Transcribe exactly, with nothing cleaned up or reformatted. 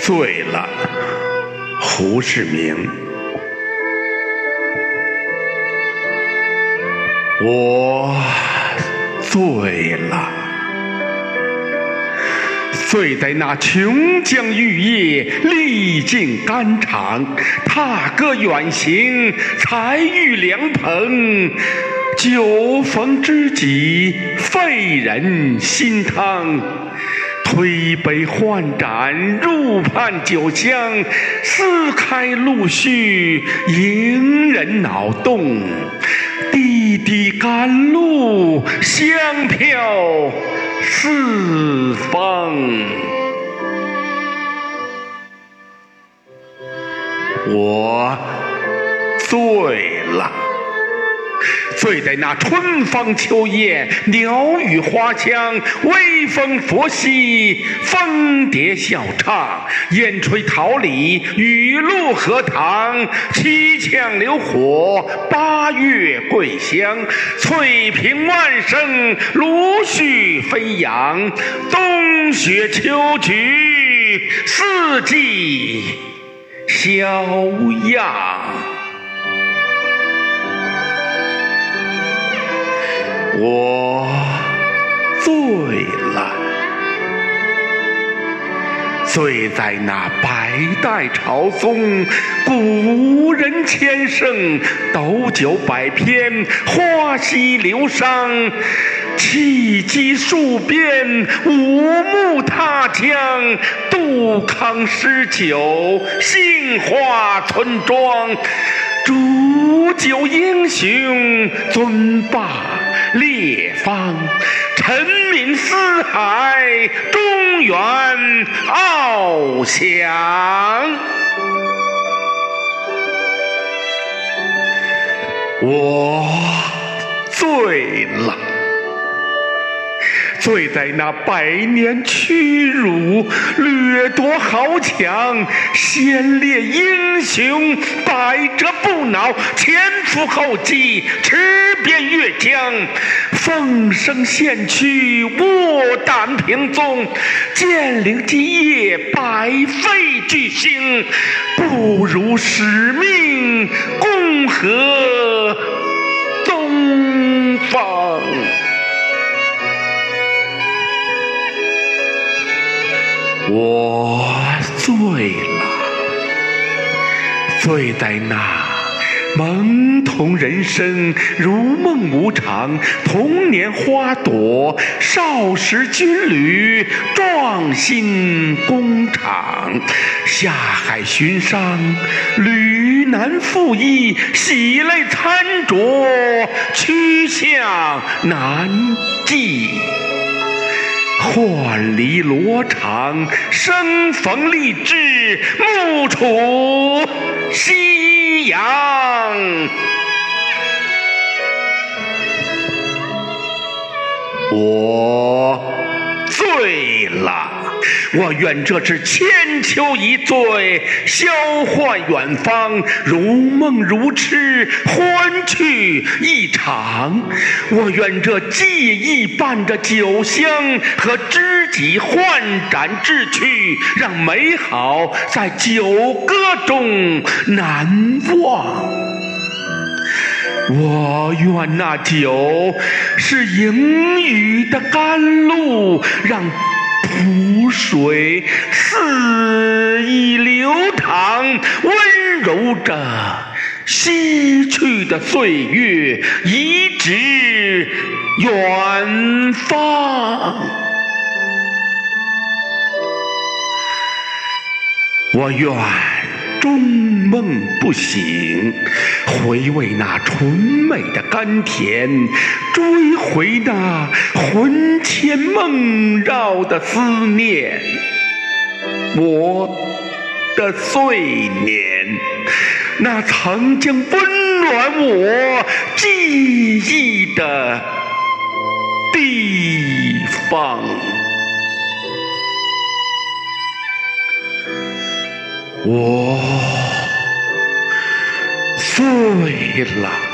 醉了，胡适明。我醉了，醉在那琼浆玉液，历尽肝肠，踏歌远行，才遇凉棚。酒逢知己，沸人心汤。推杯换盏，入畔酒香，撕开陆续，迎人脑洞。滴滴甘露，香飘四方。我醉了，醉在那春芳秋艳，鸟语花香，微风佛系，蜂蝶笑唱，烟吹桃李，雨露荷塘，七窍流火，八月桂香，翠屏万生，芦絮飞扬，冬雪秋菊，四季逍遥。我醉了，醉在那百代朝宗，古人千圣，斗酒百篇，花溪流觞，弃机戍边，五牧踏江，杜康诗酒，杏花村庄，煮酒英雄，尊霸列方，臣民四海，中原翱翔。我醉了，醉在那百年屈辱，掠夺豪强，先烈英雄，百折不挠，前赴后继，驰遍越江，风声献躯，卧胆平踪，剑灵基业，百废巨星，不辱使命，共和东方。我醉了，醉在那懵懂人生，如梦无常，童年花朵，少时军旅，壮心工厂，下海寻商，履难赴义，喜泪参酌，趋向南极。幻离罗场，生逢励志，暮处夕阳。我醉了，我愿这次千秋一醉，消幻远方，如梦如痴，欢趣一场。我愿这记忆伴着酒香，和知己换盏志趣，让美好在酒歌中难忘。我愿那酒是盈余的甘露，让蒲水肆意流淌，温柔着逝去的岁月，移至远方。我愿终梦不醒，回味那纯美的甘甜，追回那魂牵梦绕的思念。我的岁年，那曾经温暖我记忆的地方。我醉了。